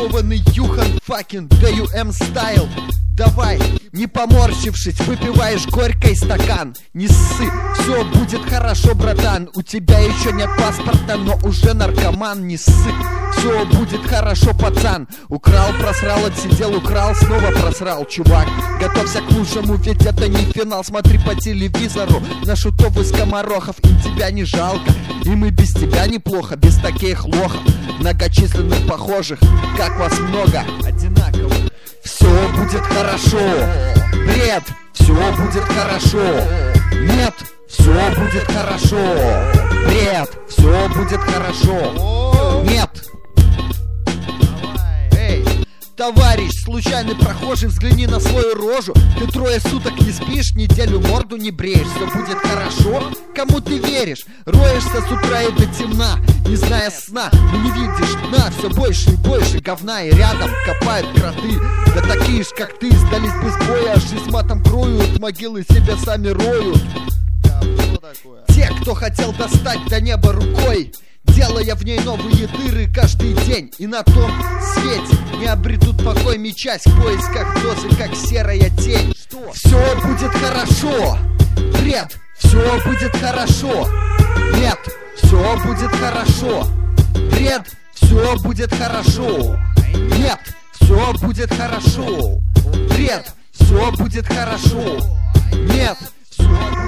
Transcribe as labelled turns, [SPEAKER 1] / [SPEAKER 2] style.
[SPEAKER 1] Бракованный Юхан fucking DUM стайл. Давай, не поморщившись, выпиваешь горький стакан. Не ссы, все будет хорошо, братан. У тебя еще нет паспорта, но уже наркоман. Не ссы, все будет хорошо, пацан. Украл, просрал, отсидел, украл, снова просрал. Чувак, готовься к лучшему, ведь это не финал. Смотри по телевизору на шутов из скоморохов. Им тебя не жалко, и мы без тебя неплохо. Без таких лохов, многочисленных похожих, как вас много, одинаковых. Все будет хорошо, бред, все будет хорошо. Нет, все будет хорошо, бред, все будет хорошо. Нет. Эй, товарищ, случайный прохожий, взгляни на свою рожу. Ты 3 суток не спишь, неделю морду не бреешь. Все будет хорошо? Кому ты веришь? Роешься с утра и до темна, не зная сна, но не видишь дна. Все больше и больше говна, и рядом копают кроты. Да такие ж, как ты, сдались без боя, аж с матом кроют, могилы себя сами роют. Те, кто хотел достать до неба рукой, делая в ней новые дыры каждый день, и на том свете не обретут покой, мечась в поисках дозы, как серая тень. Все будет хорошо, бред, все будет хорошо. Нет, все будет хорошо, бред, все будет хорошо. Нет, все будет хорошо, бред, все будет хорошо. Нет, все